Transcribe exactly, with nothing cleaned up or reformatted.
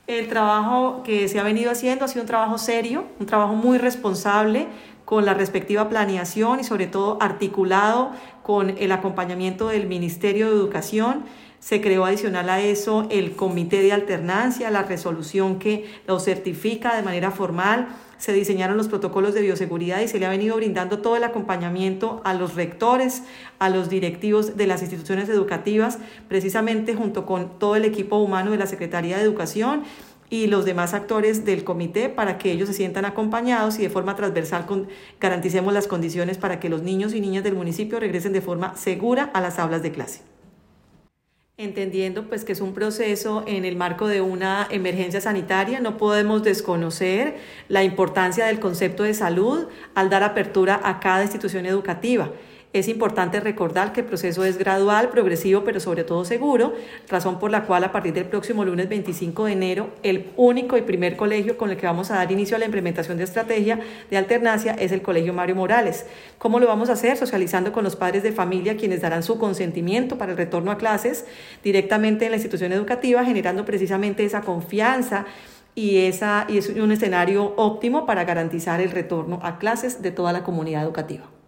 El trabajo que se ha venido haciendo ha sido un trabajo serio, un trabajo muy responsable, con la respectiva planeación y sobre todo articulado con el acompañamiento del Ministerio de Educación. Se creó adicional a eso el Comité de Alternancia, la resolución que lo certifica de manera formal. Se diseñaron los protocolos de bioseguridad y se le ha venido brindando todo el acompañamiento a los rectores, a los directivos de las instituciones educativas, precisamente junto con todo el equipo humano de la Secretaría de Educación y los demás actores del comité, para que ellos se sientan acompañados y de forma transversal con, garanticemos las condiciones para que los niños y niñas del municipio regresen de forma segura a las aulas de clase. Entendiendo pues que es un proceso en el marco de una emergencia sanitaria, no podemos desconocer la importancia del concepto de salud al dar apertura a cada institución educativa. Es importante recordar que el proceso es gradual, progresivo, pero sobre todo seguro, razón por la cual a partir del próximo lunes veinticinco de enero, el único y primer colegio con el que vamos a dar inicio a la implementación de estrategia de alternancia es el Colegio Mario Morales. ¿Cómo lo vamos a hacer? Socializando con los padres de familia, quienes darán su consentimiento para el retorno a clases directamente en la institución educativa, generando precisamente esa confianza y, esa, y es un escenario óptimo para garantizar el retorno a clases de toda la comunidad educativa.